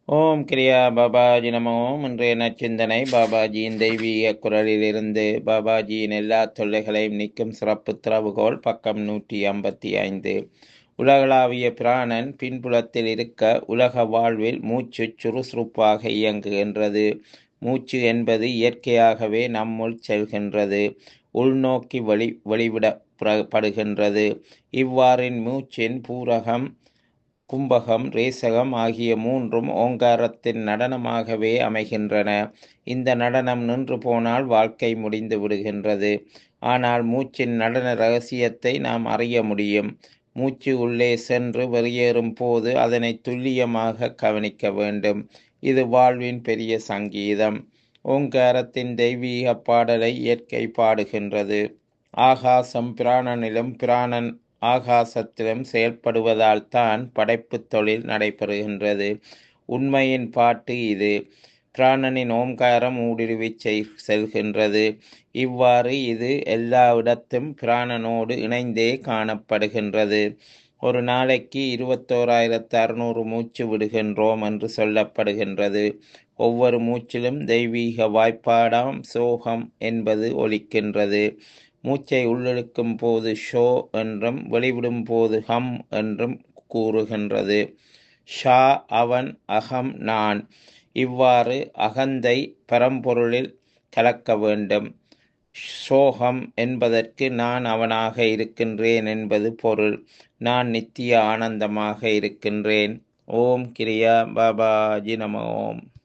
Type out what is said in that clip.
ஓம் கிரியா பாபாஜி நமோ. இன்றைய நச்சிந்தனை பாபாஜியின் தெய்வீக குரலிலிருந்து. பாபாஜியின் எல்லா தொல்லைகளையும் நீக்கும் சிறப்பு திறவுகோல், பக்கம் 155. உலகளாவிய பிராணன் பின்புலத்தில் இருக்க உலக வாழ்வில் மூச்சு சுறுசுறுப்பாக இயங்குகின்றது. மூச்சு என்பது இயற்கையாகவே நம்முள் செல்கின்றது, உள்நோக்கி வெளிவிடப்படுகின்றது. இவ்வாறின் மூச்சின் பூரகம், கும்பகம், ரேசகம் ஆகிய மூன்றும் ஓங்காரத்தின் நடனமாகவே அமைகின்றன. இந்த நடனம் நின்று போனால் வாழ்க்கை முடிந்து விடுகின்றது. ஆனால் மூச்சின் நடன ரகசியத்தை நாம் அறிய முடியும். மூச்சு உள்ளே சென்று வெளியேறும் போது அதனை துல்லியமாக கவனிக்க வேண்டும். இது வாழ்வின் பெரிய சங்கீதம். ஓங்காரத்தின் தெய்வீக பாடலை இயற்கை பாடுகின்றது. ஆகாசம் பிராணனிலும், பிராணன் ஆகாசத்திலும் செயல்படுவதால் தான் படைப்பு தொழில் நடைபெறுகின்றது. உண்மையின் பாட்டு இது. பிராணனின் ஓம்காரம் ஊடுருவி செல்கின்றது. இவ்வாறு இது எல்லா இடத்தும் பிராணனோடு இணைந்தே காணப்படுகின்றது. ஒரு நாளைக்கு 21,600 மூச்சு விடுகின்றோம் என்று சொல்லப்படுகின்றது. ஒவ்வொரு மூச்சிலும் தெய்வீக வாய்ப்பாடாம் சோகம் என்பது ஒலிக்கின்றது. மூச்சை உள்ளிழுக்கும் போது ஷோ என்றும் வெளிவிடும் போது ஹம் என்றும் கூறுகின்றது. ஷா அவன், அகம் நான். இவ்வாறு அகந்தை பரம்பொருளில் கலக்க வேண்டும். சோகம் என்பதற்கு நான் அவனாக இருக்கின்றேன் என்பது பொருள். நான் நித்திய ஆனந்தமாக இருக்கின்றேன். ஓம் கிரியா பாபாஜி நம. ஓம்.